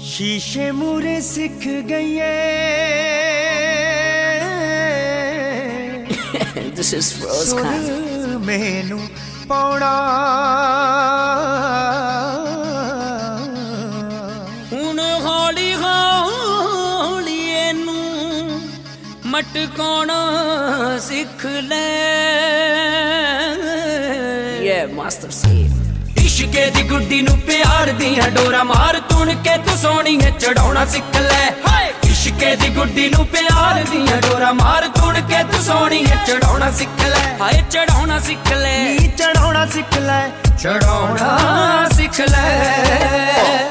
शीशे मूरे सिख गई This is Rose Khan. मैनू पौड़ा हुण हौली हौली एनू मटकाउणा सिख ले। Yeah, Master Steve. इश्के दी गुड्डी नू प्यार दियां डोरा मार तुण के तू सोनी है चढ़ाउणा सिख ले। इश्के दी गुड्डी नू प्यार दियां डोरा मार तुण के तू सोनी है चढ़ाउणा सिख ले। हाय चढ़ाउणा सिख ले, चढ़ाउणा सिख ले, चढ़ाउणा सिख ले।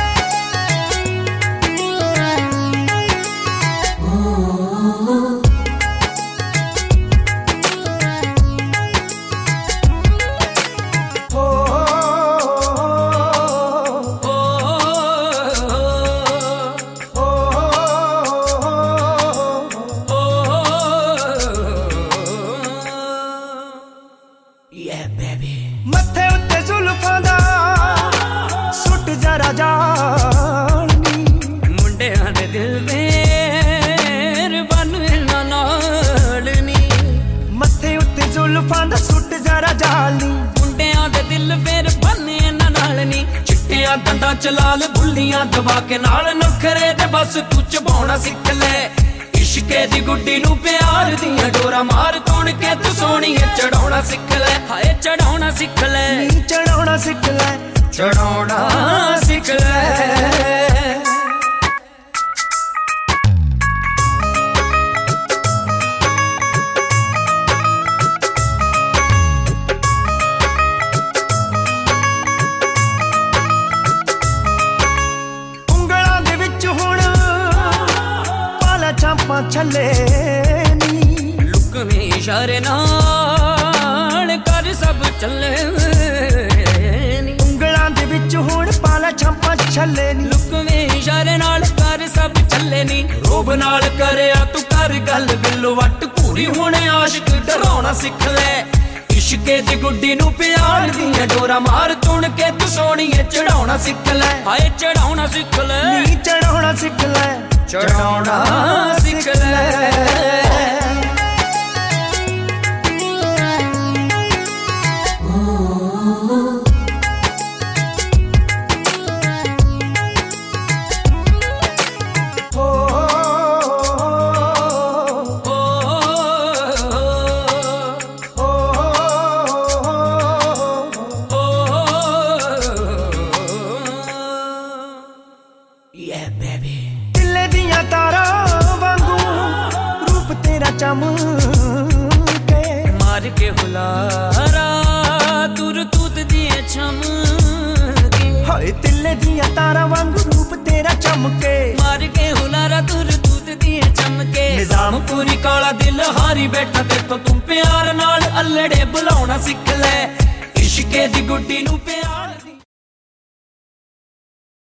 मत्थे उत्ते जुल्फां दा सुट जरा जानी मुंडियां दे दिल मेर बन नाल नी। मत्थे उत्ते जुल्फां दा सुट जरा जानी मुंडियां दे दिल मेर बन नाल नी। चिट्टियां दंदां च लाल बुल्लियां दबा के नाल नखरे ते बस तू चबाउणा सिख ले। इश्के दी गुड्डी नू प्यार दियां डोरा मार तुण के तू सोनी है चढ़ाउणा सिख ले। हाय चढ़ाउणा सिख ले, चढ़ाउणा सिख ले, चढ़ाउणा सिख ले। छले नी लुकवे इशारे नाल कर सब चले नी। उंगलां दे विच हुण पाला छापां छले नी लुकवे इशारे नाल कर सब चले नी। रोब नाल करया तू कर गल बिल्लो वट पूरी हुण आशिक डराउणा सिख ले। इश्के दी गुड्डी नू प्यार दियां डोरा मार तुण के तू सोनी है चढ़ाउणा सिख ले। हाय चढ़ाउणा सिख ले, चढ़ाउणा सिख ले, चढ़ाउणा सिख ले। Yeah, baby. दिले दियां तारा वांगू रूप तेरा चमके मार के हुलारा तुर तूत दिए चमके। हाय दिले दियां तारा वांगू रूप तेरा चमके मार के हुलारा तुर तूत दिए चमके। निजाम पूरी काला दिल हारी बैठा ते तो तुम प्यार नाल अल्लड़े बुलाउणा सिख ले। इश्के दी गुड्डी नू प्यार